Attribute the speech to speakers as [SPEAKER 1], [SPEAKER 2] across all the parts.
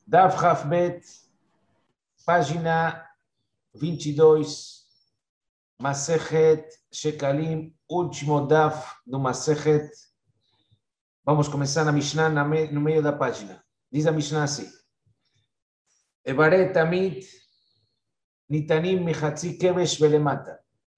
[SPEAKER 1] Daf Hafbet, página 22, Masejet Shekalim, último Daf do Masejet. Vamos começar na Mishnah no meio da página. Diz a Mishnah assim: Evaret Tamid Nitanim Michatzi Kevesh Velemata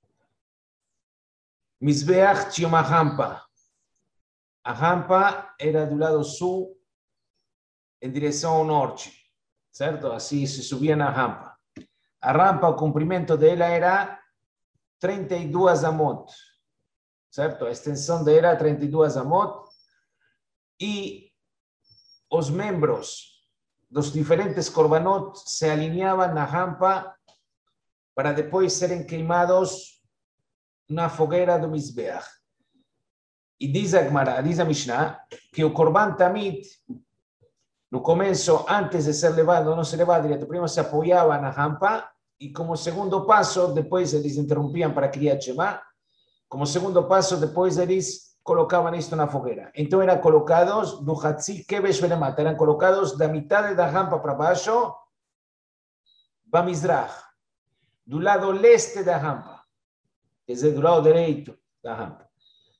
[SPEAKER 1] Mizbeach tinha uma rampa. A rampa era do lado sul, em direção ao norte, certo? Assim se subia na rampa. A rampa, o comprimento dela era 32 amot, certo? A extensão dela era 32 amot e os membros dos diferentes korbanot se alinhavam na rampa para depois serem queimados na fogueira do Mizbeach. E diz a Gemara, diz a Mishnah, que o korban tamid, no começo, antes de ser levado, não se levava direto, primeiro se apoiava na rampa, e como segundo passo, depois eles interrompiam para Kriyat Shema, como segundo passo, depois eles colocavam isto na fogueira. Então eram colocados do Hatzi Kevesh Velemata, eram colocados da metade da rampa para baixo, Bamizrach, do lado leste da rampa, quer dizer, do lado direito da rampa.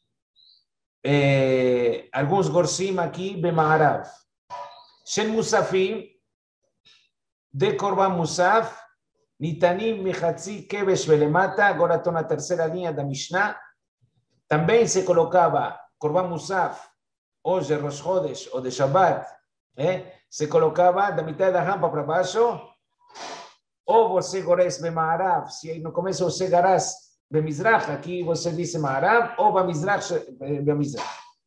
[SPEAKER 1] Alguns gorsim aqui, Bemaharav. Shen Musafim, de Korban Musaf, Nitanim Michatzi Kevesh Velemata, agora estou na terceira linha da Mishnah. Também se colocava Korban Musaf, hoje Rosh Chodesh ou de Shabbat, se colocava da metade da rampa para baixo, ou você gores Bemaharav, se no começo você garas Bemizrach, aqui você disse Maharav, ou Bamizrach, Bemizrach.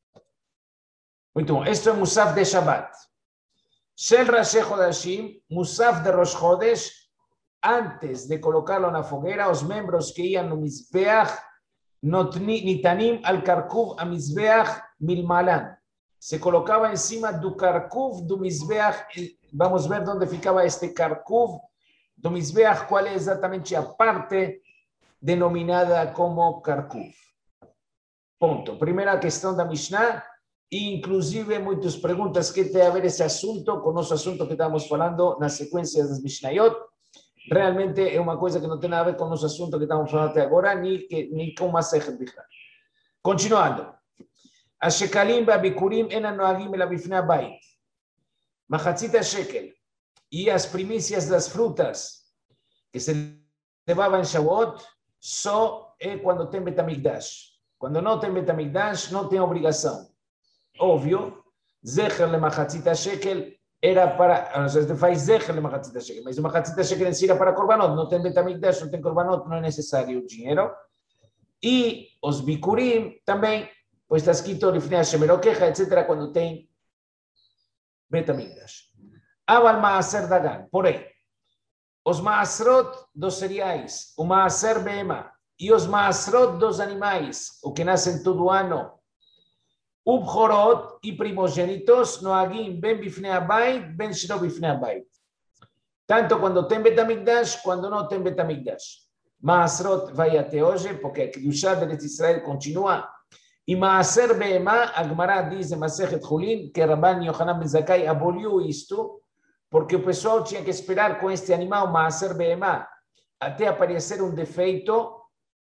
[SPEAKER 1] Muito bom, este é o Musaf de Shabbat. Shel Rashi Chodashim, Musaf de Rosh Chodesh, antes de colocá-lo na fogueira, os membros que iam no Mizbeach, Nitanim al Karkuv a Mizbeach Milmalan. Se colocava em cima do Karkuv do Mizbeach. Vamos ver onde ficava este Karkuv do Mizbeach, qual é exatamente a parte denominada como Karkuv. Ponto. Primeira questão da Mishnah. E, inclusive, muitas perguntas que tem a ver esse assunto com o nosso assunto que estamos falando na sequência das Mishnayot. Realmente é uma coisa que não tem nada a ver com o nosso assunto que estamos falando até agora, nem com Masechet Bichlal. Continuando. Ashekalim ba'bikurim enan noagim ela bifnei habayit. Machatzit shekel. E as primícias das frutas que se levavam em Shavuot só é quando tem Betamigdash. Quando não tem Betamigdash, não tem obrigação. Óbvio, Zecher le Machatzit shekel era para, você faz Zecher le Machatzit shekel, mas o Machatzit shekel em si era para Korbanot, não tem Betamigdash, não tem Korbanot, não é necessário o dinheiro. E os Bikurim também, pois está escrito Lifnei Hashem Elokecha, etc., quando tem Betamigdash. Aval Maaser Dagan, porém, os Maasrot dos cereais, o Maaser Behema e os Maasrot dos animais, o que nascem todo ano, Ubchorot e primogênitos, Noagim ben bifnei habayit, ben shelo bifnei habayit. Tanto quando tem Betamigdash, quando não tem Betamigdash. Maasrot vai até hoje, porque a Kedushá de Israel continua. E Maaser Behema, a Gemara diz em Masechet Chulin, que Rabban Yochanan ben Zakkai aboliu isto, porque o pessoal tinha que esperar com este animal, Maaser Behema, até aparecer um defeito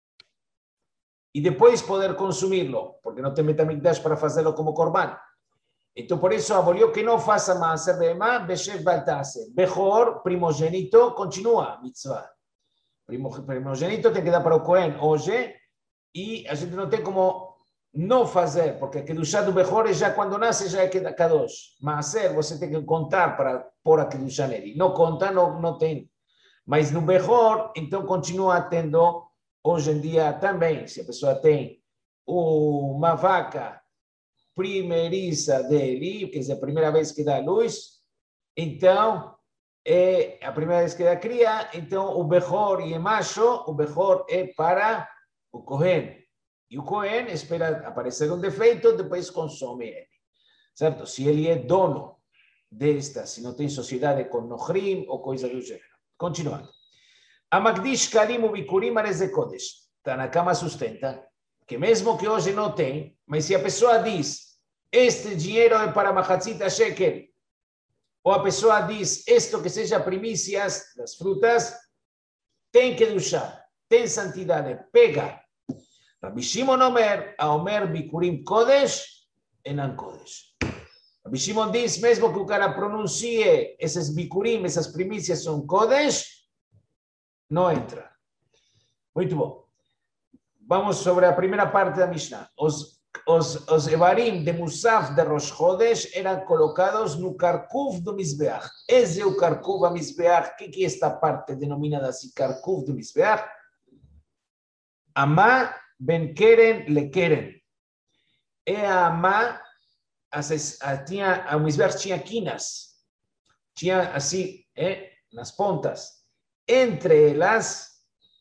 [SPEAKER 1] e depois poder consumi-lo, porque não tem Betamigdash para fazê-lo como korban. Então, por isso, aboliu que não faça Maaser Behema, Beshev Baltase. Bechor, primogênito, continua a mitzvah. Primogênito tem que dar para o Cohen hoje, e a gente não tem como não fazer, porque a Kedushá do Bechor é já quando nasce, já é Kadosh. Maaser, você tem que contar para pôr a Kedushá nele. Não conta, não tem. Mas no Bechor, então, continua tendo. Hoje em dia também, se a pessoa tem uma vaca primeiriça dele, quer dizer, a primeira vez que dá luz, então, é a primeira vez que dá cria, então o Bechor e o macho, o Bechor é para o Cohen. E o Cohen espera aparecer um defeito, depois consome ele. Certo? Se ele é dono desta, se não tem sociedade com Nochrim ou coisa do gênero. Continuando. A Magdish Kalim u Bikurim Areze Kodesh. Tanakama sustenta que mesmo que hoje não tem, mas se a pessoa diz, este dinheiro é para Machatzit shekel, ou a pessoa diz, isto que seja primícias das frutas, tem que duchar, tem santidade, pega. Rabbi Shimon Omer, a Omer Bikurim Kodesh, Enan Kodesh. Rabbi Shimon diz, mesmo que o cara pronuncie esses Bikurim, essas primícias são Kodesh, não entra. Muito bom. Vamos sobre a primeira parte da Mishnah. Os Evarim de Musaf de Rosh Chodesh eram colocados no Karkuv do Mizbeach. Esse é o Karkuv do Mizbeach. O que é esta parte denominada assim, Karkuv do Mizbeach? Amá ben Keren le Keren. É a Amá, o Mizbeach tinha quinas. Tinha assim, nas pontas. Entre elas,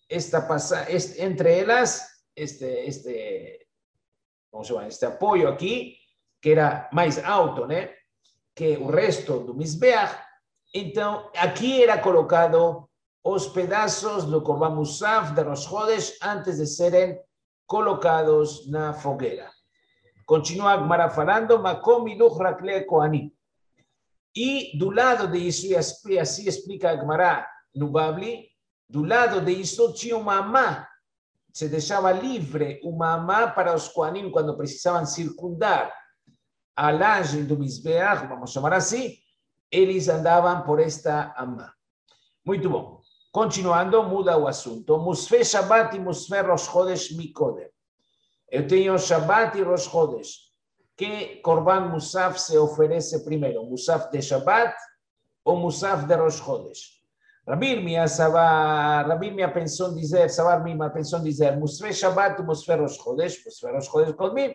[SPEAKER 1] ¿cómo se llama? Este apoio aqui, que era mais alto, né? Que o resto do Mizbeach. Então, aqui era colocado os pedaços do Korban Musaf de Rosh Chodesh antes de serem colocados na fogueira. Continua a Gemara falando, Makom Hiluch Rakle Kohanim. E do lado disso, e assim explica a Gemara no Babli, do lado disso tinha uma amá. Se deixava livre uma amá para os Kohanim quando precisavam circundar a laje do Mizbeach, vamos chamar assim, eles andavam por esta amá. Muito bom. Continuando, muda o assunto. Musfe Shabbat e Musfe Rosh Chodesh Mikodem. Eu tenho Shabbat e Rosh Chodesh. Que Korban Musaf se oferece primeiro? Musaf de Shabbat ou Musaf de Rosh Chodesh? Rabbi Irmia pensou dizer, Savar Mima pensou dizer, Musfe Shabbat e Musfe Rosh Chodesh Kodmim.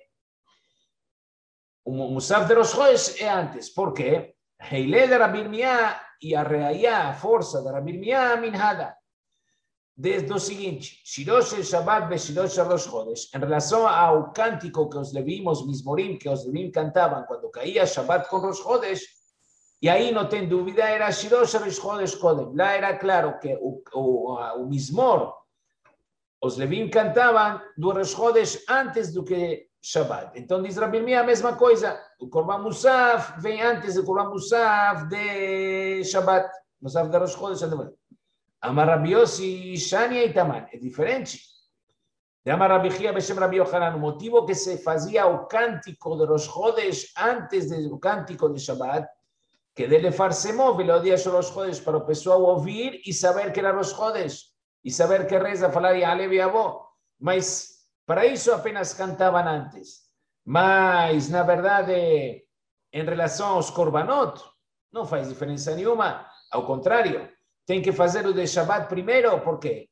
[SPEAKER 1] O Musaf de Rosh Chodesh é antes. Por quê? Heile de Rabbi Irmia e a reaya, a força de Rabbi Irmia, minhada. Desde o seguinte, Shirosh Shabbat ve Shirosh Rosh Chodesh, em relação ao cântico que os Levim, os Mizmorim, que os Levim cantavam quando caía Shabbat com Rosh Chodesh, e aí não tem dúvida, era Shirosh Rosh Chodesh Kodem. Lá era claro que o Mizmor, os Levim cantavam do Rosh Chodesh antes do que Shabbat. Então diz Rabbi Irmia a mesma coisa. O Korban Musaf vem antes do Korban Musaf de Shabbat. Musaf de Rosh Chodesh. Amar Rabbi Yossi, Shania e Taman. É diferente. De Amar Rabbi Chia, Beshem Rabbi Yochanan. O motivo que se fazia o cântico de Rosh Chodesh antes do cântico de Shabbat, que dele farsemou, velo dia Rosh Chodesh, para o pessoal ouvir e saber que era Rosh Chodesh. E saber que reza, falar Yalev e Avó. Mas para isso apenas cantavam antes. Mas, na verdade, em relação aos Korbanot, não faz diferença nenhuma. Ao contrário, tem que fazer o de Shabbat primeiro. Por quê?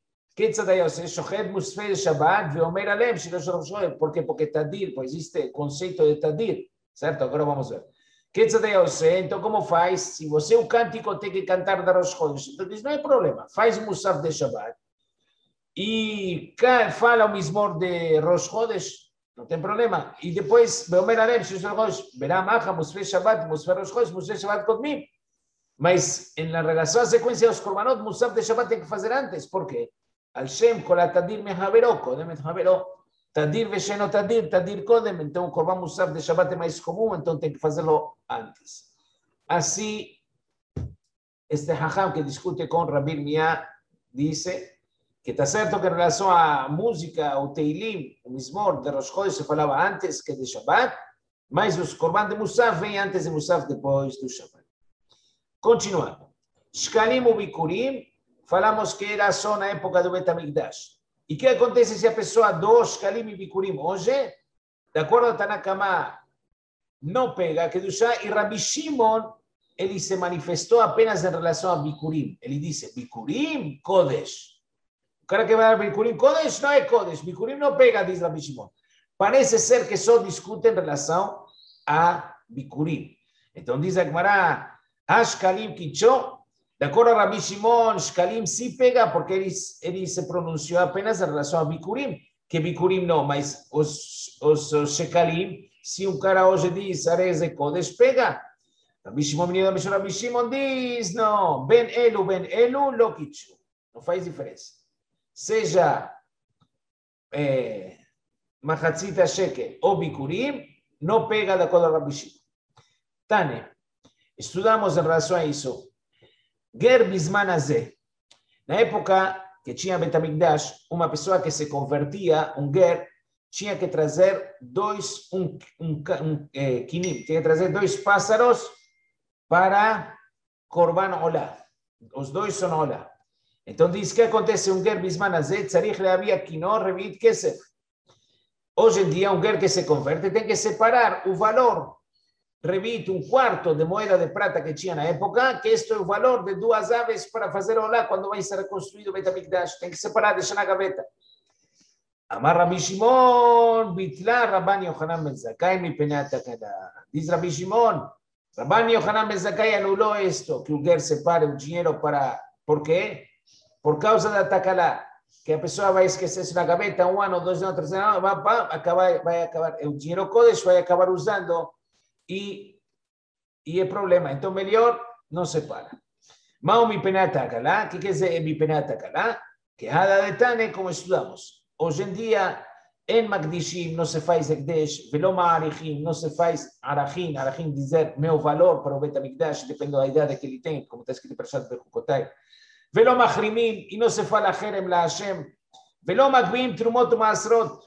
[SPEAKER 1] Por quê? Porque Tadir, pois existe o conceito de Tadir. Certo? Agora vamos ver. Então, como faz? Se você o cântico tem que cantar da Rosh Chodesh, então diz, não é problema. Faz o Musaf de Shabbat e fala o Mizmor de Rosh Chodesh, não tem problema. E depois, Beomer Alem, verá Macha, Musfe Shabbat, Musfe Rosh Chodesh, Musfe Shabbat Kodmim. Mas, em relação à sequência dos Korbanot, Musaf de Shabbat tem que fazer antes. Por quê? Al Shem, Kol HaTadir Mehavero, Kodem et Havero. Tadir vesheno tadir, tadir kodem. Então, o Korban Musaf de Shabbat é mais comum, então tem que fazê-lo antes. Assim, este Hacham que discute com Rabbi Irmia disse que está certo que em relação à música, o Teilim, o Mizmor de Rosh Chodesh se falava antes que de Shabbat, mas os Korban de Musaf vêm antes de Musaf, depois do Shabbat. Continuando. Shkalim u Bikurim, falamos que era só na época do Bet HaMikdash. E o que acontece se a pessoa dos Shkalim e Bikurim hoje, de acordo a Tanakama, não pega Kedushá, e Rabbi Shimon, ele se manifestou apenas em relação a Bikurim. Ele disse, Bikurim, Kodesh. O cara que vai a Bikurim, Kodesh não é Kodesh. Bikurim não pega, diz Rabbi Shimon. Parece ser que só discute em relação a Bikurim. Então diz a Gemara, Shkalim Kicho, de acordo a Rabbi Shimon, Shkalim sim pega, porque ele se pronunciou apenas em relação a Bikurim, que Bikurim não, mas os Shekalim, se um cara hoje diz Ares e Kodesh, pega. Rabbi Shimon diz, não, Ben Elu, lo Kichu. Não faz diferença. Seja Machatzita Shekel ou Bikurim, não pega de acordo a Rabbi Shimon. Tane. Estudamos en relación a eso. Ger Bisman Azeh. Na época que tinha Betamigdash, uma pessoa que se convertia, um ger, tinha que trazer kinim, tinha que trazer 2 pássaros para Korban Olá. Os 2 são Olá. Então diz que acontece um ger Bisman Azeh, tzarich leavia kino revit kesef. Hoje em dia, um ger que se converte tem que separar o valor revit, 1/4 de moeda de prata que tinha na época, que este é o valor de 2 aves para fazer olá quando vai ser reconstruído o Betamigdash. Tem que separar, deixar na gaveta. Amar Rabbi Shimon, bitla Rabban Yochanan ben Zakkai mi penei takala. Diz Rabbi Shimon, Rabban Yochanan ben Zakkai anulou isto, que o ger separe o dinheiro para... Por quê? Por causa da takala, que a pessoa vai esquecer na gaveta 1 ano, 2 anos, 3 anos, vai acabar, o dinheiro Kodesh vai acabar usando e é problema. Então, melhor não separa. Mao mi penei takala, o que quer dizer mi penei takala? Que hada de tane, como estudamos. Hoje em dia, em Magdishim não se faz Ekdesh, velo ma'arichim, não se faz arachim, arachim dizer meu valor para o Betamigdash, depende da idade que ele tem, como está escrito em Parashat Bechukotai. Velo machrimim, e não se fala Cherem la Hashem. Velo magvim trumot ma'asrot,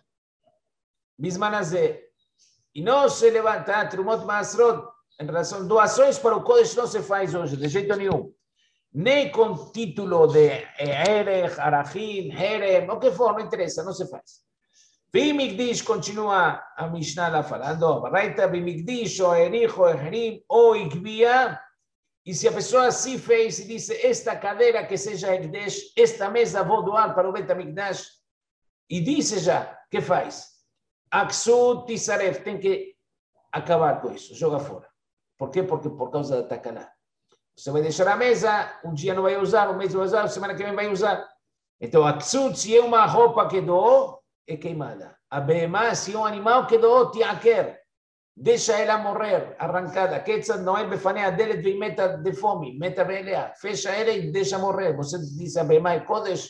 [SPEAKER 1] bisman hazeh. E não se levanta trumot ma'asrot, em relação a doações para o Kodesh, não se faz hoje, de jeito nenhum. Nem com título de Erech, Arachim, Herem, o que for, não interessa, não se faz. Bimigdish, continua a Mishnah lá falando, Baraita Bimigdish, ou Erich, ou Echerim, ou Igvia, e se a pessoa assim fez e disse, esta cadeira que seja Ekdesh, esta mesa vou doar para o Betamigdash, e disse já, que faz? Aksut Tisaref, tem que acabar com isso, joga fora. Por quê? Porque por causa da Takaná. Você vai deixar a mesa, um dia não vai usar, um mês vai usar, semana que vem vai usar. Então, a ksut, se é uma roupa que doou, é queimada. A behemá, se é um animal que doou, tiaker, deixa ela morrer, arrancada. Ketzad não é befanea dele de meta de fome, meta belea. Fecha ela e deixa morrer. Você diz a behemá é kodesh.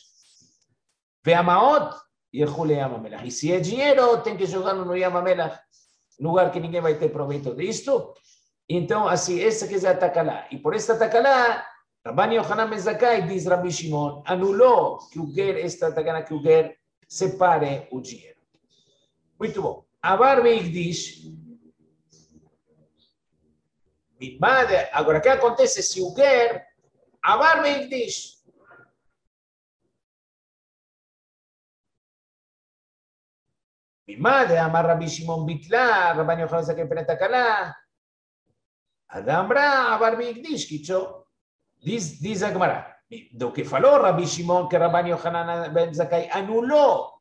[SPEAKER 1] Ve'amaot, yelchu le'yam hamelach. E se é dinheiro, tem que jogar no Yam HaMelach, lugar que ninguém vai ter proveito disto. Então, assim, essa que é a takalá. E por esta takalá, Rabban Yochanan ben Zakkai, diz Rabbi Shimon, anulou que o ger, esta takalá, que o ger separe o dinheiro. Muito bom. Avar beigdish. Agora, o que acontece se o ger avar beigdish? Bimade, amar Rabbi Shimon bitla, Rabban Yochanan ben Zakkai penei takalá. Adambra avar beigdish, quicho. Diz a Gemara, do que falou Rabbi Shimon, que Rabban Yochanan ben Zakkai anulou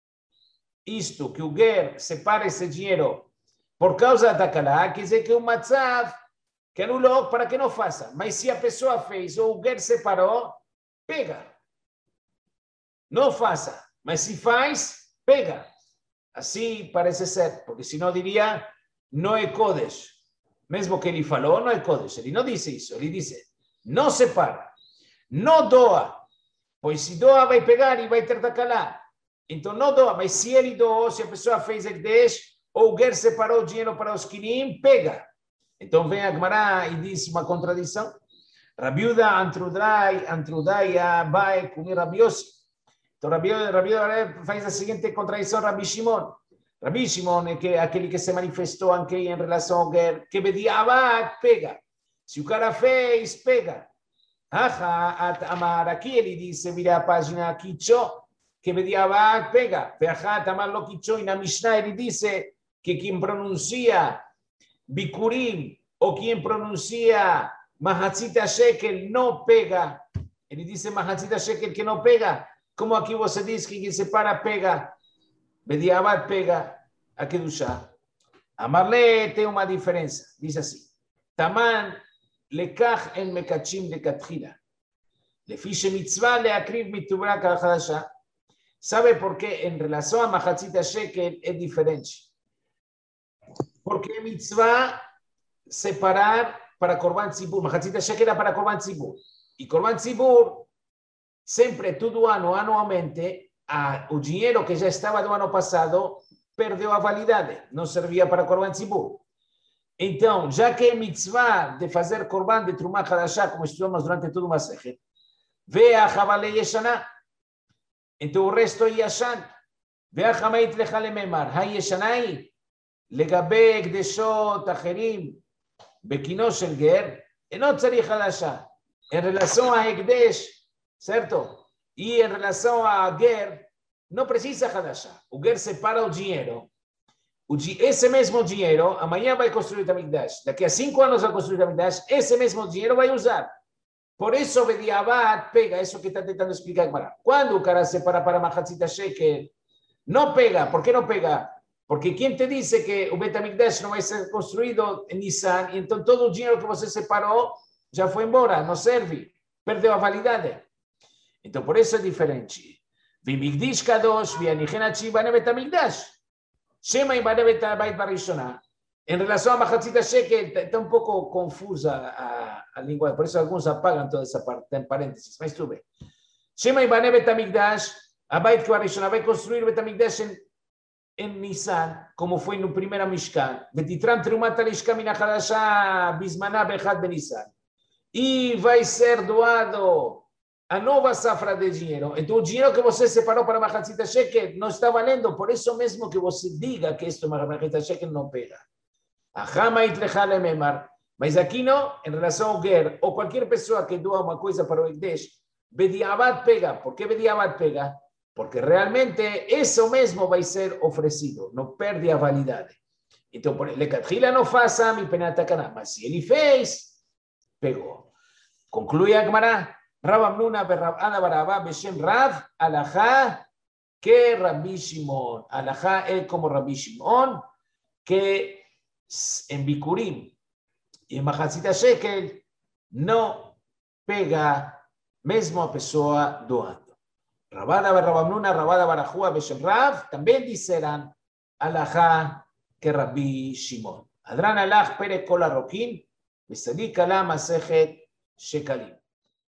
[SPEAKER 1] isto, que o ger separa esse dinheiro por causa da takalá, quer dizer que o matzav que anulou para que não faça. Mas se a pessoa fez ou o ger separou, pega. Não faça. Mas se faz, pega. Assim parece ser, porque senão diria, não é kodesh. Mesmo que ele falou, não é kodesh. Ele não disse isso, ele disse, não separa, não doa, pois se doa vai pegar e vai ter takalá. Então não doa, mas se ele doou, se a pessoa fez Ekdesh, ou o ger separou o dinheiro para os kinim, pega. Então vem a Gemara e diz uma contradição. Rabiuda Antrudai vai comer Rabi Yossi. Então Rabiuda faz a seguinte contradição, Rabbi Shimon. Rabbi Shimon é aquele que se manifestou aqui em relação ao ger, que bediabat, pega. Se o cara fez, pega. Amar, aqui ele disse, vira a página Kicho, que bediabat, pega. Veachat, amar lo Kicho, e na Mishnah ele disse que quem pronuncia Bikurim, ou quem pronuncia Mahatzita Shekel, não pega. Ele disse Mahatzita Shekel que não pega. Como aqui você diz que quem separa, pega. Bediabat, pega. A Kedushá. Amarle tem uma diferença. Diz assim. Taman lekach en mekachim lekatchila. Lefi shemitzvah leakriv mitubra kal chadasha. ¿Sabe por qué en relación a Mahatzita Shekel es diferente? Porque mitzvah separar para Korban Tzibur. Mahatzita Shekel era para Korban Tzibur. Y Korban Tzibur, sempre, todo ano, anualmente, o dinheiro que já estava do ano passado perdeu a validade. Não servia para Korban Tzibur. Então, já que é mitzvah de fazer korban de Trumah Hadashah, como estudamos durante todo o Masechet, ve a Havale Yeshana, então o resto é Yashan. Ve a Hamait Lechale Memar, ha Yeshanai, legabe Gdeshot Acherim, Bekino Shel Ger, não tzarich Hadashah. Em relação a Hekdesh, certo? E em relação a Ger, não precisa Hadashah. O Ger separa o dinheiro. Esse mesmo dinheiro, amanhã vai construir o Tamikdash. Daqui a 5 anos vai construir o Tamikdash. Esse mesmo dinheiro vai usar. Por isso, Bediabat pega isso que está tentando explicar agora. Quando o cara separa para Mahatzita Shekel, não pega. Por que não pega? Porque quem te disse que o Betamikdash não vai ser construído em Nissan, então todo o dinheiro que você separou já foi embora, não serve, perdeu a validade. Então, por isso é diferente. Vimigdish Kadosh, Vianichenachi, Bane Betamikdash. Shema e Bane Betabait Barishona. Em relação a Mahatzita Shekel, está um pouco confusa a língua, por isso alguns apagam toda essa parte, tem parênteses, mas tudo bem. Shema e Bane Betamikdash, a Bait Barishona vai construir o Betamikdash em Nissan, como foi no primeiro Mishkan. Betitram Trumat Alishka Min HaChadashah Bismaná Bechad Benissan. E vai ser doado a nova safra de dinheiro. Então, o dinheiro que você separou para Mahatzita Shekel não está valendo, por isso mesmo que você diga que isto Mahatzita Shekel não pega. Mas aqui não, em relação ao Ger, ou qualquer pessoa que doa uma coisa para o Ekdesh, Bediabat pega. Por que Bediabat pega? Porque realmente isso mesmo vai ser oferecido, não perde a validade. Então, por Lecatchila não faça, mi penatacaná, mas se ele fez, pegou. Conclui a Gemara. Rav Amnuna berrab Ana Barabá beshem Rav, alajá que Rabbi Shimon. Alajá es como Rabbi Shimon, que en Bikurim y en Mahatzita Shekel no pega mesmo a pessoa doando. Rabada Rav Amnuna, Rabada Barajúa beshem Rav, también dicerán alajá que Rabbi Shimon. Adran alaj pere kol harokin, besadik ala masejet shekalim.